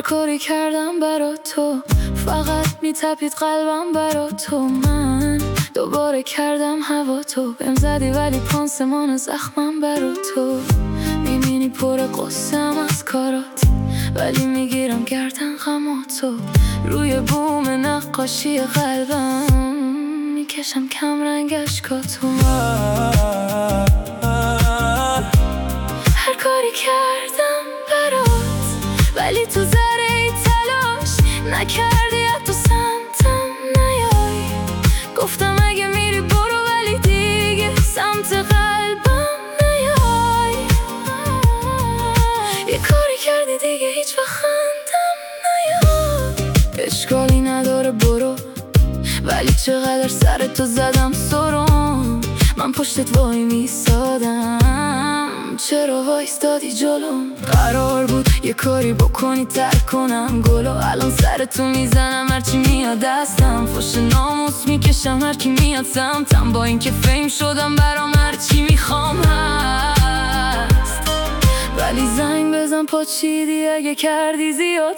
کاری کردم برا تو، فقط میتپید قلبم برا تو. من دوباره کردم هوا تو، بهم زدی ولی پانسمان زخمم برا تو. میبینی پر قصم از کارات، ولی میگیرم گردن غماتو. روی بوم نقاشی قلبم میکشم کم رنگ اشکاتو. هر کاری کردم برات، ولی تو ذره تلاش نکردی حتی سمتم نیای. گفتم اگه میری برو، ولی دیگه سمت قلبم نیای. یه کاری کردی دیگه هیچ وقت خندم نیای. اشکالی نداره برو، ولی چقدر سر تو زدم سرم. من پشتت وای میسادم، چرا وایستادی جلوم؟ قرار بود یه کاری بکنی ترک کنم گلو، الان سر تو میزنم هرچی میاد دستم. فوش ناموس میکشم هرکی میاد سمتم، با اینکه فیم شدم برام هرچی میخوام هست. ولی زنگ بزن پاچیدی اگه کردی زیاد.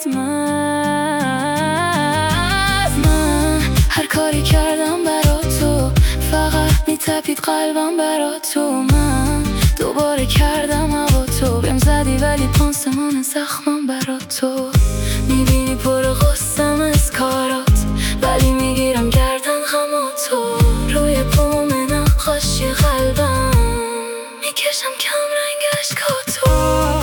من هر کاری کردم برا تو، فقط میتپید قلبم برا تو. من دوباره کردم هوا تو، بهم زدی ولی پانسمان زخمم برا تو. میبینی پر غصم از کارات، ولی میگیرم گردن غماتو. روی بوم نقاشی قلبم میکشم کم رنگ اشکاتو.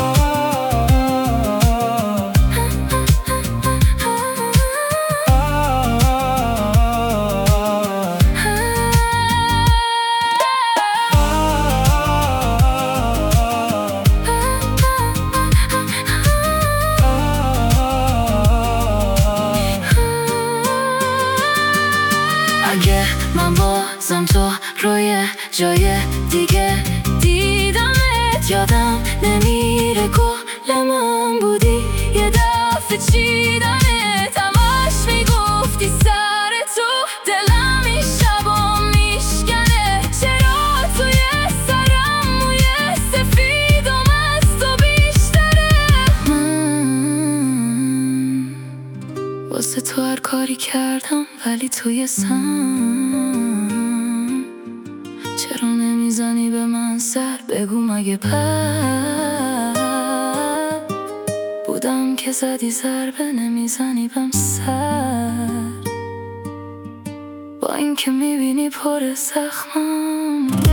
اگه من بازم تو روی جای دیگه دیدمت، یادم نمیره گل من بودی یه دفعه چیدمت. همش میگفتی سر تو دلم این شبا میشکنه، چرا توی سرم موی سفیدم از تو بیشتره. من واسه تو هر کاری کردم، ولی توی چرا نمیزنی به من سر؟ بگو مگه بد بودم که زدی ضربه نمیزنی بهم سر؟ با اینکه میبینی پر زخمم